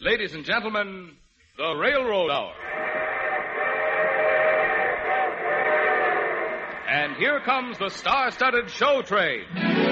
Ladies and gentlemen, the Railroad Hour. And here comes the star-studded show train.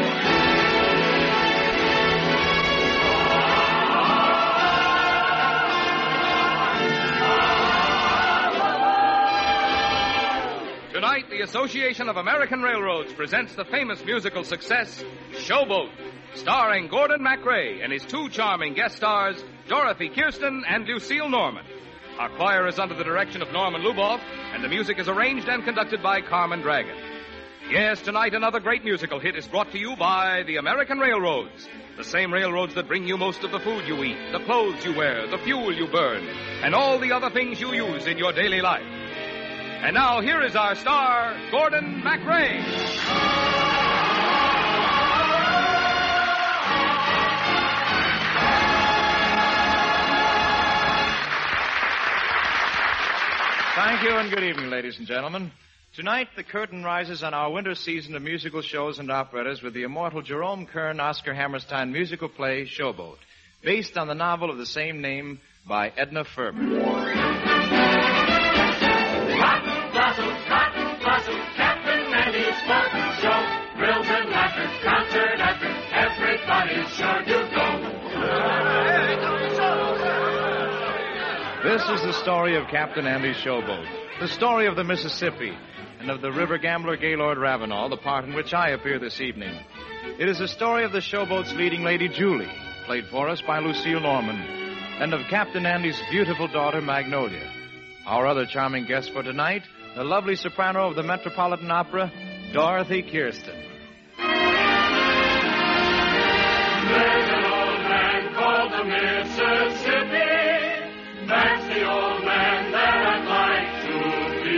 Tonight, the Association of American Railroads presents the famous musical success, Showboat, starring Gordon MacRae and his two charming guest stars, Dorothy Kirsten and Lucille Norman. Our choir is under the direction of Norman Luboff, and the music is arranged and conducted by Carmen Dragon. Yes, tonight another great musical hit is brought to you by the American Railroads, the same railroads that bring you most of the food you eat, the clothes you wear, the fuel you burn, and all the other things you use in your daily life. And now, here is our star, Gordon MacRae. Thank you and good evening, ladies and gentlemen. Tonight, the curtain rises on our winter season of musical shows and operettas with the immortal Jerome Kern Oscar Hammerstein musical play, Showboat, based on the novel of the same name by Edna Ferber. Cotton blossom, Captain Andy's boat show. Grills and laughter, concert after, everybody's sure to go. This is the story of Captain Andy's Showboat, the story of the Mississippi, and of the river gambler Gaylord Ravenel, the part in which I appear this evening. It is the story of the showboat's leading lady, Julie, played for us by Lucille Norman, and of Captain Andy's beautiful daughter, Magnolia. Our other charming guest for tonight, the lovely soprano of the Metropolitan Opera, Dorothy Kirsten. There's an old man called the Mississippi. That's the old man that I'd like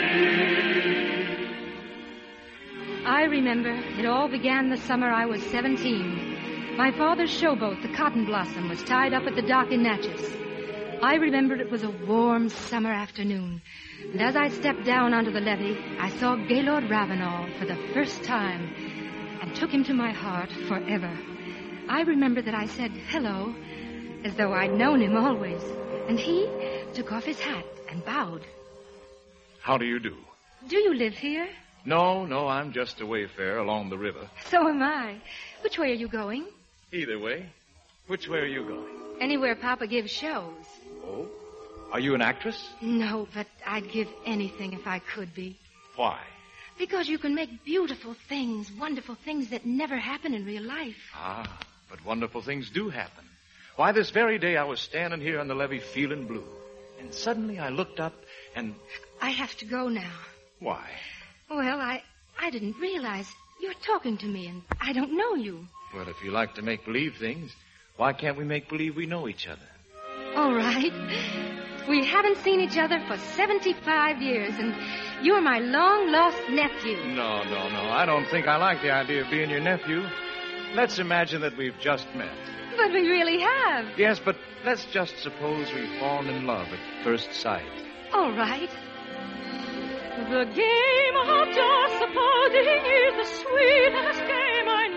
to be. I remember it all began the summer I was 17. My father's showboat, the Cotton Blossom, was tied up at the dock in Natchez. I remember it was a warm summer afternoon, and as I stepped down onto the levee, I saw Gaylord Ravenel for the first time and took him to my heart forever. I remember that I said hello, as though I'd known him always, and he took off his hat and bowed. How do you do? Do you live here? No, I'm just a wayfarer along the river. So am I. Which way are you going? Either way. Which way are you going? Anywhere Papa gives shows. Oh? Are you an actress? No, but I'd give anything if I could be. Why? Because you can make beautiful things, wonderful things that never happen in real life. Ah, but wonderful things do happen. Why, this very day I was standing here on the levee feeling blue. And suddenly I looked up and... I have to go now. Why? Well, I didn't realize you're talking to me and I don't know you. Well, if you like to make believe things, why can't we make believe we know each other? All right. We haven't seen each other for 75 years, and you're my long-lost nephew. No. I don't think I like the idea of being your nephew. Let's imagine that we've just met. But we really have. Yes, but let's just suppose we've fallen in love at first sight. All right. The game of just supposing is the sweetest game I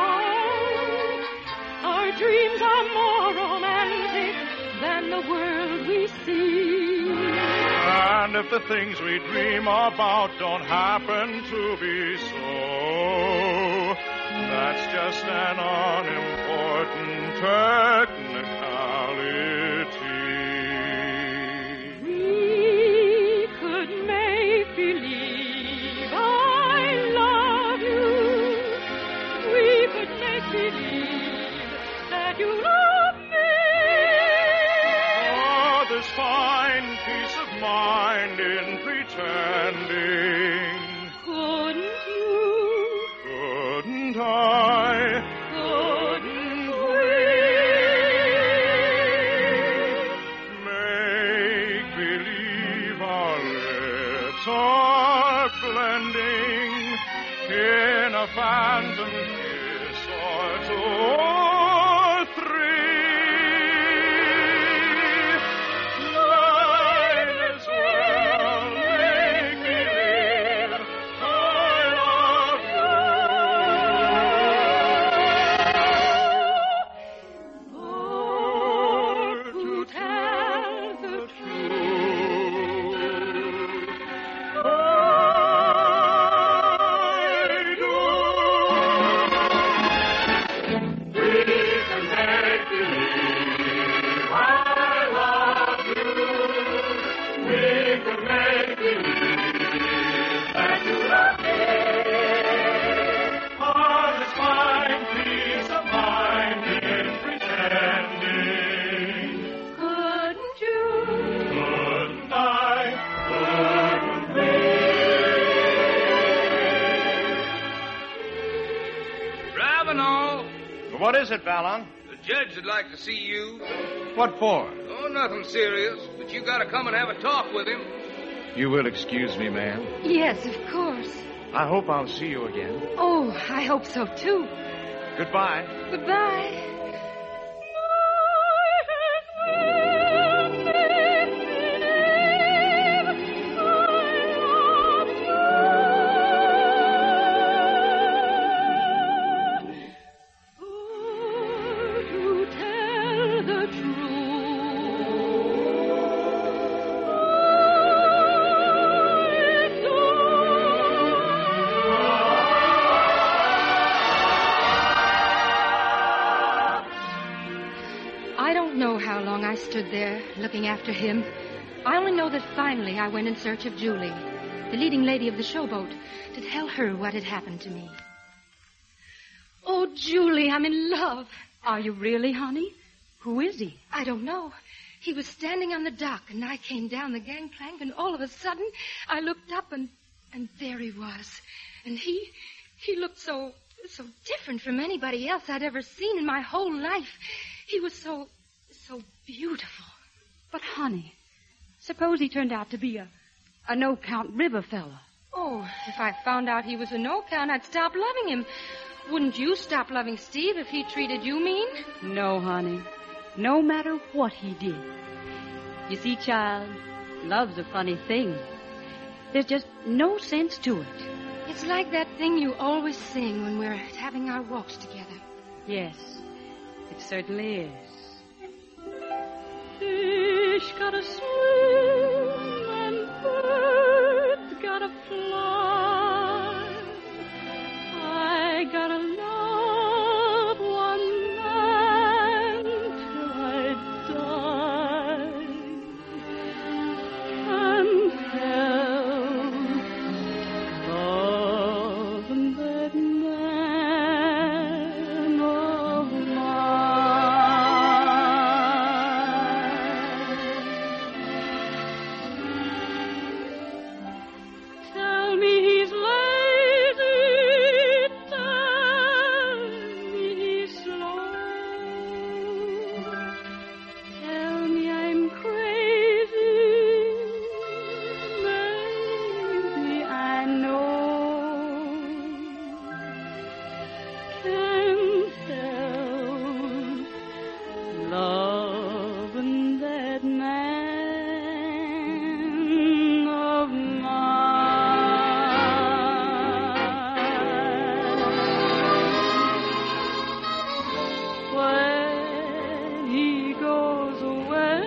know. Our dreams are more romantic than the world we see. And if the things we dream about don't happen to be so, that's just an unimportant technicality. We could make believe I love you. We could make believe that you love me. Oh, this fine peace of mind in pretending. Couldn't you? Couldn't I? Couldn't we? Make believe our lips are blending in a phantom kiss or two or three. Might as well make believe I love you. Or to tell What is it, Fallon? The judge would like to see you. What for? Oh, nothing serious, but you gotta come and have a talk with him. You will excuse me, ma'am. Yes, of course. I hope I'll see you again. Oh, I hope so, too. Goodbye. Goodbye. I stood there, looking after him. I only know that finally I went in search of Julie, the leading lady of the showboat, to tell her what had happened to me. Oh, Julie, I'm in love. Are you really, honey? Who is he? I don't know. He was standing on the dock, and I came down the gangplank, and all of a sudden, I looked up, and there he was. And he looked so different from anybody else I'd ever seen in my whole life. He was so beautiful. But, honey, suppose he turned out to be a no-count river fella. Oh, if I found out he was a no-count, I'd stop loving him. Wouldn't you stop loving Steve if he treated you mean? No, honey. No matter what he did. You see, child, love's a funny thing. There's just no sense to it. It's like that thing you always sing when we're having our walks together. Yes, it certainly is. Fish gotta swim and birds gotta fly. I gotta love one man till I die. Can't help loving that man of mine. Tell me he's lazy, tell me he's slow. Tell me I'm crazy, maybe I know. Can't help loving that man of mine. When he goes away,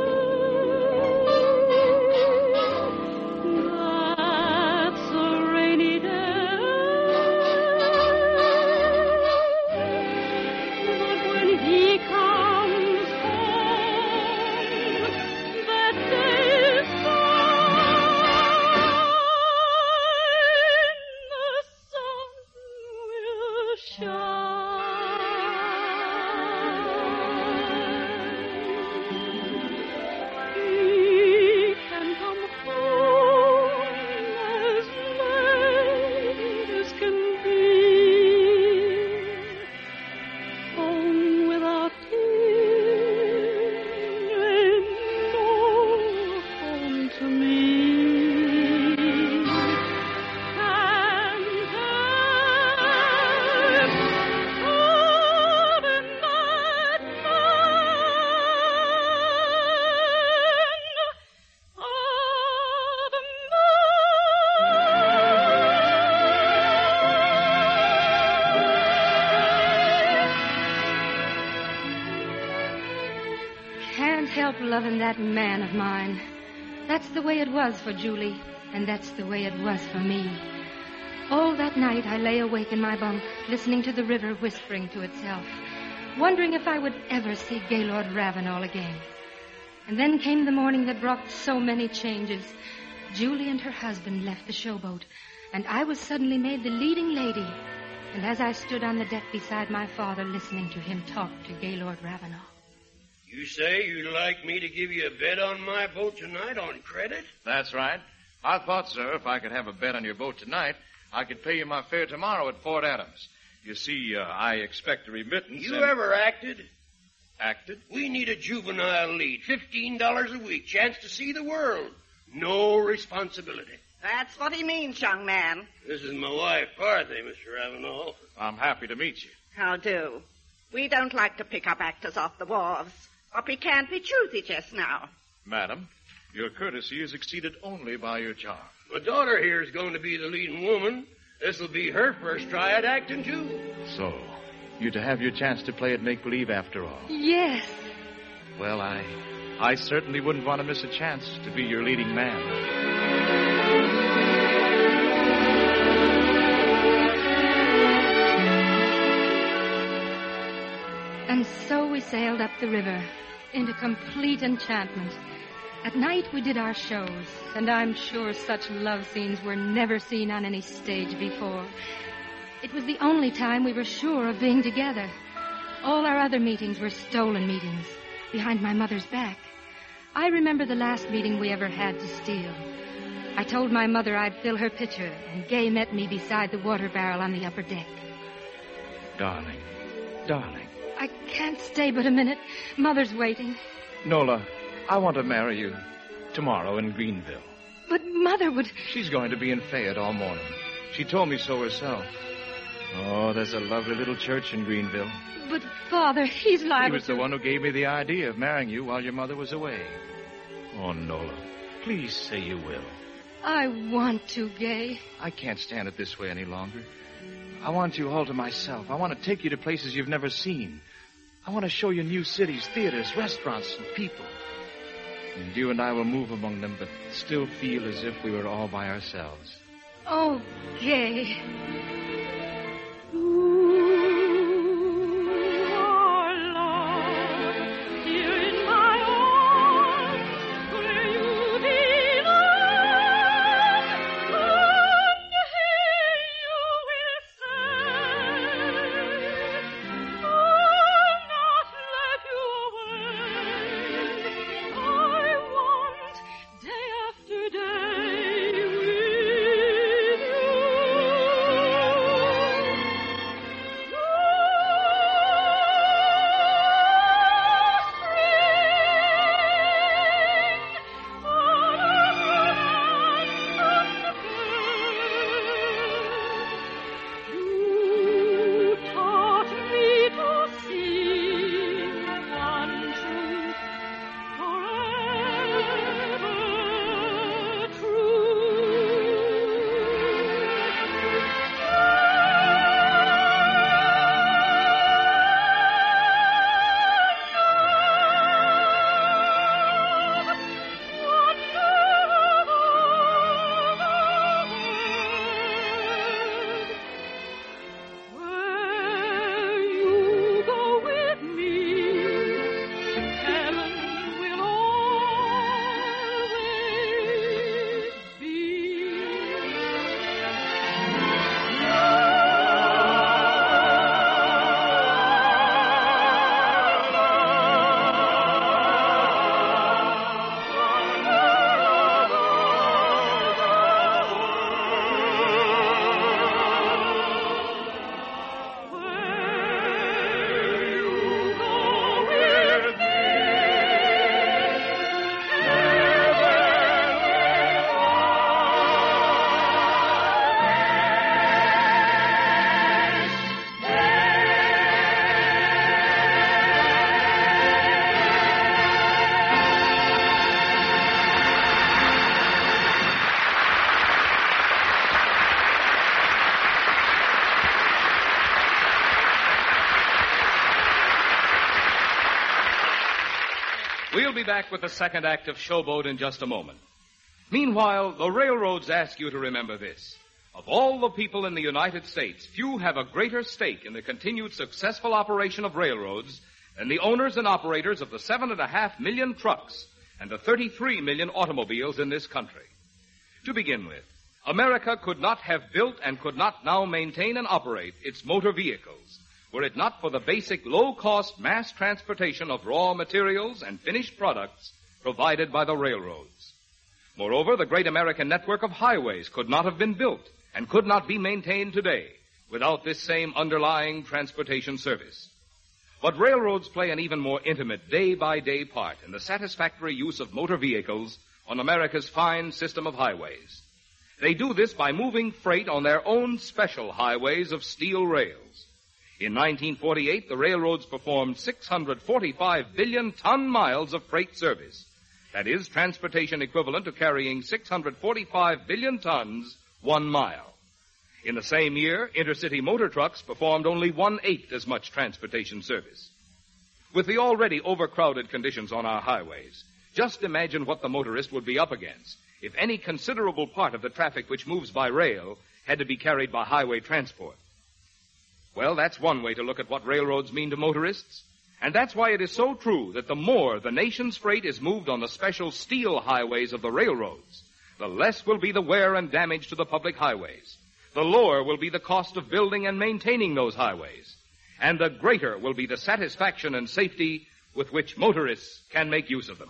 that's a rainy day. But when he comes home, that day's fine. The sun will shine. He can come home as late as can be. Home without him ain't no home to me. Can't help loving that Can't help loving that man of mine. That's the way it was for Julie, and that's the way it was for me. All that night I lay awake in my bunk, listening to the river whispering to itself, wondering if I would ever see Gaylord Ravenel again. And then came the morning that brought so many changes. Julie and her husband left the showboat, and I was suddenly made the leading lady. And as I stood on the deck beside my father, listening to him talk to Gaylord Ravenel. You say you'd like me to give you a bet on my boat tonight on credit? That's right. I thought, sir, if I could have a bet on your boat tonight, I could pay you my fare tomorrow at Fort Adams. You see, I expect a remittance. You ever acted? Acted? We need a juvenile lead. $15 a week. Chance to see the world. No responsibility. That's what he means, young man. This is my wife, Dorothy, Mr. Ravenel. I'm happy to meet you. How do? We don't like to pick up actors off the wharves, but we can't be choosy just now. Madam, your courtesy is exceeded only by your charm. My daughter here is going to be the leading woman. This'll be her first try at acting, too. So, you're to have your chance to play at make-believe after all. Yes. Well, I certainly wouldn't want to miss a chance to be your leading man. And so we sailed up the river into complete enchantment. At night we did our shows, and I'm sure such love scenes were never seen on any stage before. It was the only time we were sure of being together. All our other meetings were stolen meetings, behind my mother's back. I remember the last meeting we ever had to steal. I told my mother I'd fill her pitcher, and Gay met me beside the water barrel on the upper deck. Darling, darling. I can't stay but a minute. Mother's waiting. Nola, I want to marry you tomorrow in Greenville. But Mother would... She's going to be in Fayette all morning. She told me so herself. Oh, there's a lovely little church in Greenville. But, Father, he's liable He was the one who gave me the idea of marrying you while your mother was away. Oh, Nola, please say you will. I want to, Gay. I can't stand it this way any longer. I want you all to myself. I want to take you to places you've never seen. I want to show you new cities, theaters, restaurants, and people. And you and I will move among them, but still feel as if we were all by ourselves. Oh, Gay. We'll be back with the second act of Showboat in just a moment. Meanwhile, the railroads ask you to remember this. Of all the people in the United States, few have a greater stake in the continued successful operation of railroads than the owners and operators of the 7.5 million trucks and the 33 million automobiles in this country. To begin with, America could not have built and could not now maintain and operate its motor vehicles were it not for the basic low-cost mass transportation of raw materials and finished products provided by the railroads. Moreover, the great American network of highways could not have been built and could not be maintained today without this same underlying transportation service. But railroads play an even more intimate day-by-day part in the satisfactory use of motor vehicles on America's fine system of highways. They do this by moving freight on their own special highways of steel rails. In 1948, the railroads performed 645 billion ton miles of freight service. That is, transportation equivalent to carrying 645 billion tons 1 mile. In the same year, intercity motor trucks performed only 1/8 as much transportation service. With the already overcrowded conditions on our highways, just imagine what the motorist would be up against if any considerable part of the traffic which moves by rail had to be carried by highway transport. Well, that's one way to look at what railroads mean to motorists. And that's why it is so true that the more the nation's freight is moved on the special steel highways of the railroads, the less will be the wear and damage to the public highways. The lower will be the cost of building and maintaining those highways. And the greater will be the satisfaction and safety with which motorists can make use of them.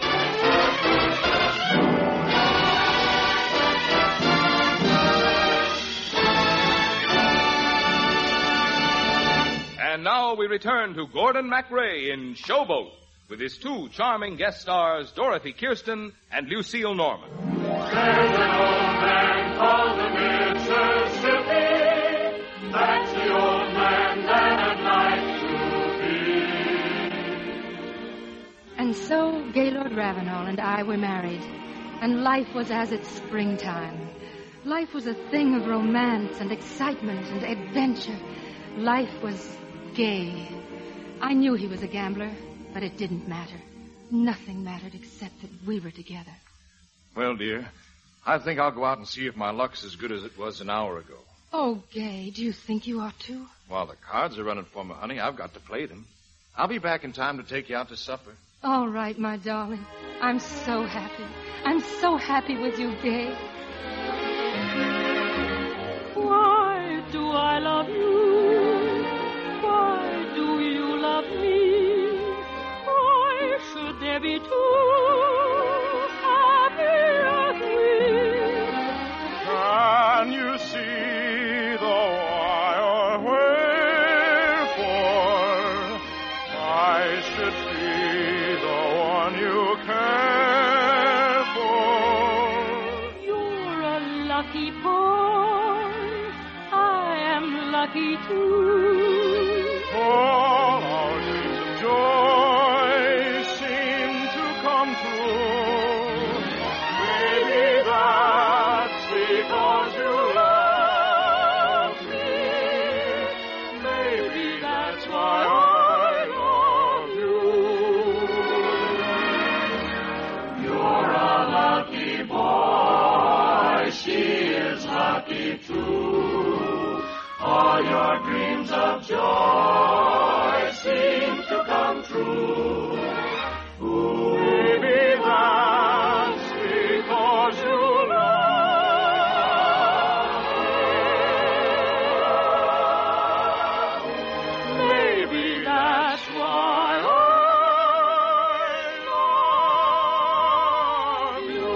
And now we return to Gordon MacRae in Showboat with his two charming guest stars, Dorothy Kirsten and Lucille Norman. There's an old man called the Mississippi. That's the old man that I'd like to be. And so Gaylord Ravenel and I were married, and life was as its springtime. Life was a thing of romance and excitement and adventure. Life was gay. I knew he was a gambler, but it didn't matter. Nothing mattered except that we were together. Well, dear, I think I'll go out and see if my luck's as good as it was an hour ago. Oh, Gay, do you think you ought to? While the cards are running for me, honey, I've got to play them. I'll be back in time to take you out to supper. All right, my darling. I'm so happy. I'm so happy with you, Gay. Why do I love you? Why do you love me? Why should there be two happy as we? Can you see the why or wherefore I should be the one you care for? You're a lucky boy. I am lucky too. All our dreams of joy seem to come true. Maybe that's because you love me. Maybe that's why I love you. You're a lucky boy. She is lucky too. All your dreams of joy seem to come true. Maybe that's because you love me. Maybe that's why I love you.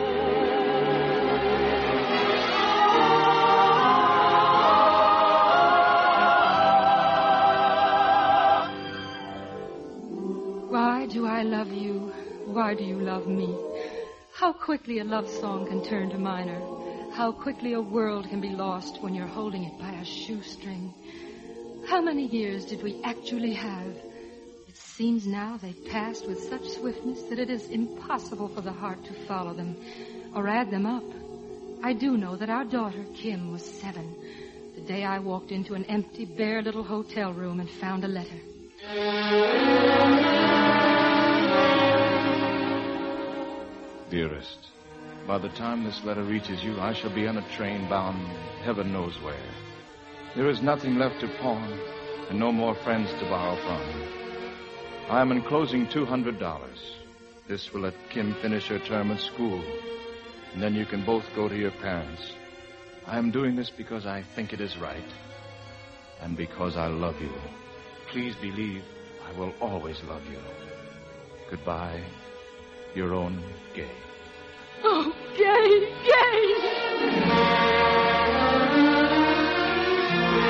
Why do I love you? Why do you love me? How quickly a love song can turn to minor. How quickly a world can be lost when you're holding it by a shoestring. How many years did we actually have? It seems now they've passed with such swiftness that it is impossible for the heart to follow them or add them up. I do know that our daughter, Kim, was 7, the day I walked into an empty, bare little hotel room and found a letter. Dearest, by the time this letter reaches you, I shall be on a train bound heaven knows where. There is nothing left to pawn and no more friends to borrow from. I am enclosing $200. This will let Kim finish her term at school, and then you can both go to your parents. I am doing this because I think it is right, and because I love you. Please believe I will always love you. Goodbye, your own Gay. Oh, Gay, Gay!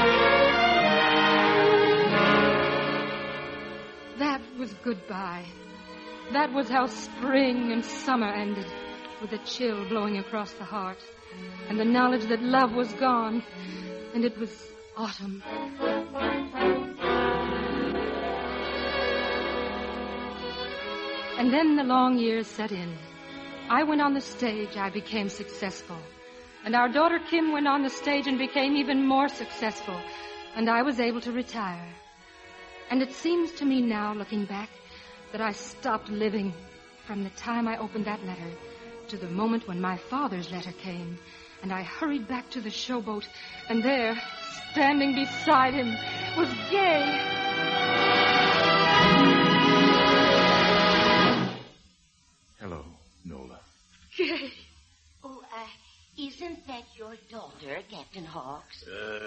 was goodbye. That was how spring and summer ended, with a chill blowing across the heart, and the knowledge that love was gone, and it was autumn. And then the long years set in. I went on the stage, I became successful. And our daughter Kim went on the stage and became even more successful. And I was able to retire. And it seems to me now, looking back, that I stopped living from the time I opened that letter to the moment when my father's letter came. And I hurried back to the showboat, and there, standing beside him, was Gay. Hello, Nola. Gay. Oh, isn't that your daughter, Captain Hawks?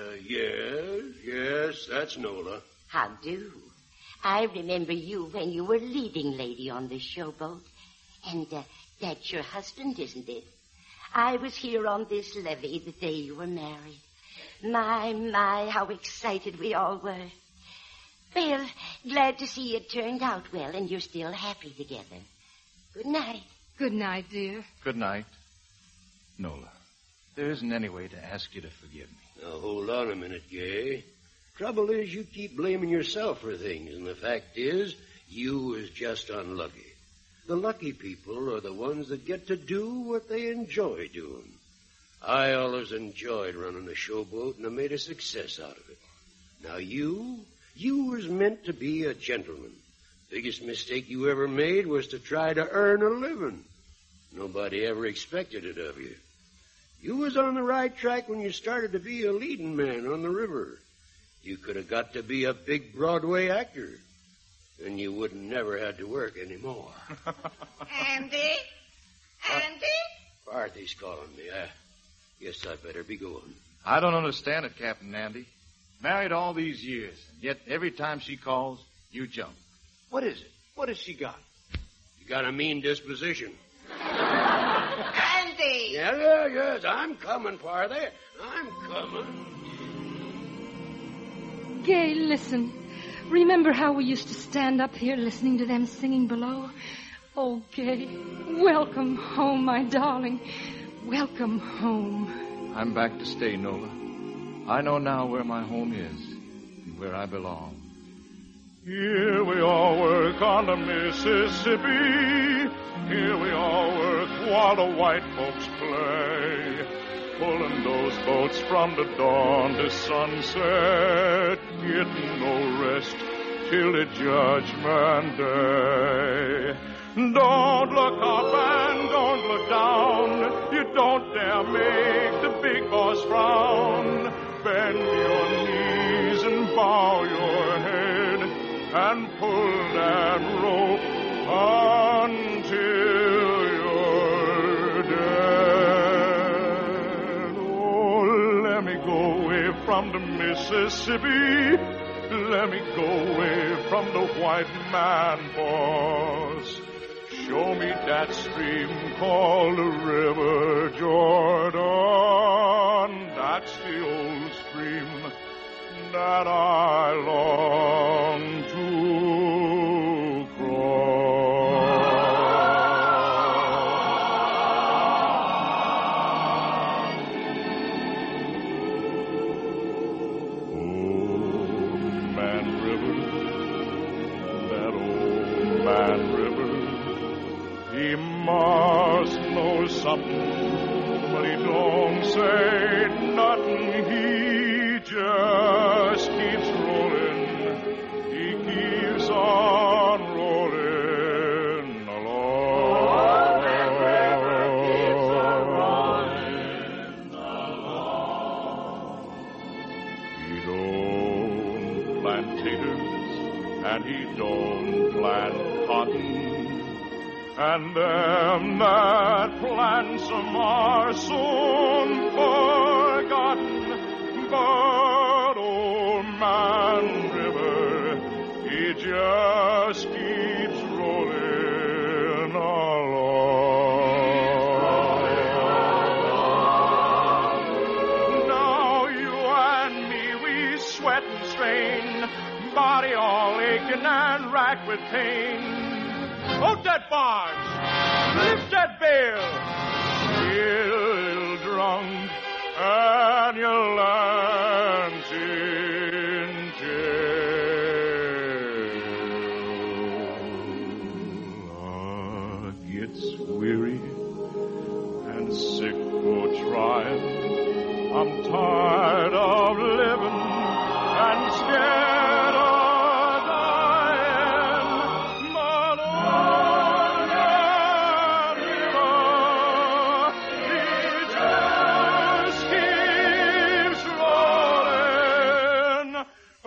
Yes, that's Nola. How do? I remember you when you were leading lady on the showboat. And that's your husband, isn't it? I was here on this levee the day you were married. My, how excited we all were. Well, glad to see it turned out well and you're still happy together. Good night. Good night, dear. Good night. Nola, there isn't any way to ask you to forgive me. Now, hold on a minute, Gay. Trouble is, you keep blaming yourself for things, and the fact is, you was just unlucky. The lucky people are the ones that get to do what they enjoy doing. I always enjoyed running a showboat, and I made a success out of it. Now, you was meant to be a gentleman. Biggest mistake you ever made was to try to earn a living. Nobody ever expected it of you. You was on the right track when you started to be a leading man on the river. You could have got to be a big Broadway actor. Then you wouldn't never had to work anymore. Andy? Arthur's calling me. I guess I better be going. I don't understand it, Captain Andy. Married all these years, and yet every time she calls, you jump. What is it? What has she got? You got a mean disposition. Andy! Yes, I'm coming, Parther. I'm coming. Gay, listen. Remember how we used to stand up here listening to them singing below? Oh, Gay, welcome home, my darling. Welcome home. I'm back to stay, Nola. I know now where my home is and where I belong. Here we all work on the Mississippi. Here we all work while the white folks play. Pulling those boats from the dawn to sunset. Getting no rest till the judgment day. Don't look up and don't look down. You don't dare make the big boss frown. Bend your knees and bow your head and pull that rope until you're dead. Oh, let me go away from the Mississippi. Let me go away from the white man boss. Show me that stream called the River Jordan. That's the old stream that I long to cross. Old Man River, that old Man River, he must know something, but he don't say nothing. He just keeps rolling. He keeps on rolling along. That river keeps on rolling along. He don't plant taters and he don't plant cotton. And them that plant some are soon forgotten. But old Man River, he just keeps rolling along. Now you and me, we sweat and strain, body all aching and rack with pain. Load that barge. Lift that bale. Still drunk, and your land's in jail. Gets weary and sick for trying. I'm tired of living and scared of dying. But on that river, it just keeps rolling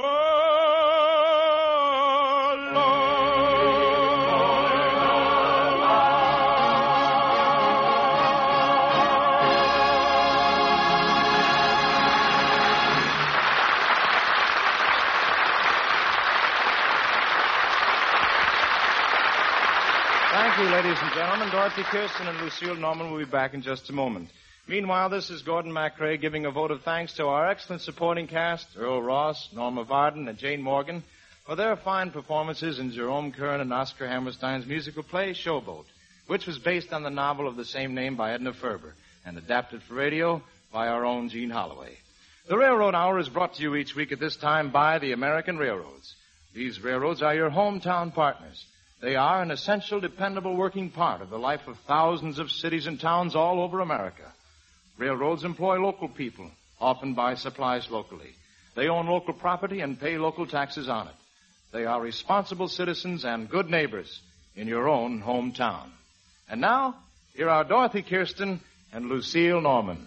Thank you, ladies and gentlemen. Dorothy Kirsten and Lucille Norman will be back in just a moment. Meanwhile, this is Gordon MacRae giving a vote of thanks to our excellent supporting cast, Earl Ross, Norma Varden, and Jane Morgan, for their fine performances in Jerome Kern and Oscar Hammerstein's musical play, Showboat, which was based on the novel of the same name by Edna Ferber and adapted for radio by our own Gene Holloway. The Railroad Hour is brought to you each week at this time by the American Railroads. These railroads are your hometown partners. They are an essential, dependable working part of the life of thousands of cities and towns all over America. Railroads employ local people, often buy supplies locally. They own local property and pay local taxes on it. They are responsible citizens and good neighbors in your own hometown. And now, here are Dorothy Kirsten and Lucille Norman.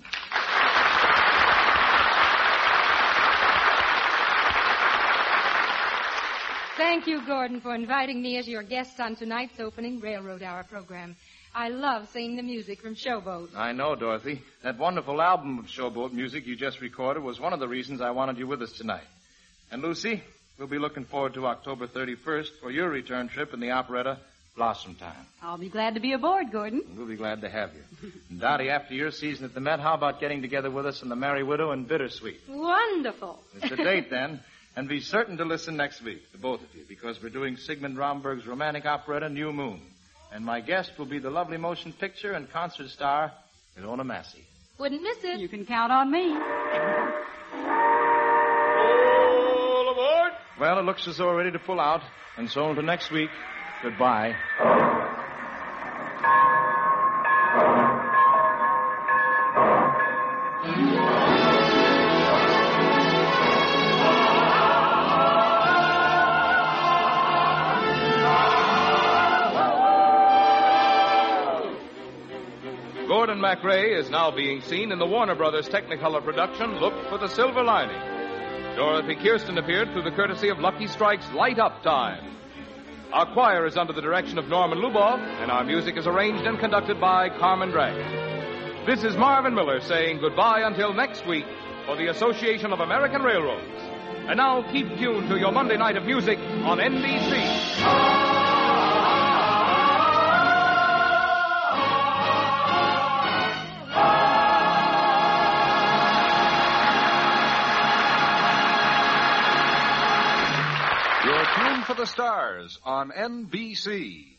Thank you, Gordon, for inviting me as your guest on tonight's opening Railroad Hour program. I love singing the music from Showboat. I know, Dorothy. That wonderful album of Showboat music you just recorded was one of the reasons I wanted you with us tonight. And, Lucy, we'll be looking forward to October 31st for your return trip in the operetta Blossom Time. I'll be glad to be aboard, Gordon. We'll be glad to have you. And, Dottie, after your season at the Met, how about getting together with us in the Merry Widow and Bittersweet? Wonderful. It's a date, then. And be certain to listen next week, the both of you, because we're doing Sigmund Romberg's romantic operetta, New Moon. And my guest will be the lovely motion picture and concert star, Ilona Massey. Wouldn't miss it. You can count on me. All aboard. Well, it looks as though we're ready to pull out. And so until next week, goodbye. Gordon MacRae is now being seen in the Warner Brothers Technicolor production, Look for the Silver Lining. Dorothy Kirsten appeared through the courtesy of Lucky Strike's Light Up Time. Our choir is under the direction of Norman Luboff, and our music is arranged and conducted by Carmen Dragon. This is Marvin Miller saying goodbye until next week for the Association of American Railroads. And now keep tuned to your Monday night of music on NBC. You're tuned for the stars on NBC.